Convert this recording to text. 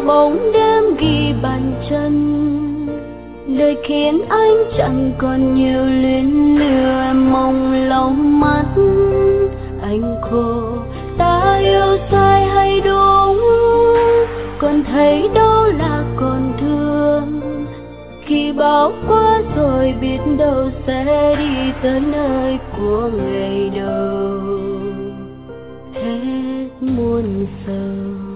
bóng đêm ghi bàn chân. Đời khiến anh chẳng còn nhiều luyến lưu, em mong lòng mắt anh khô. Ta yêu sai hay đúng, còn thấy đâu là còn thương. Khi bão qua rồi biết đâu sẽ đi tới nơi của ngày đầu hết muôn sầu.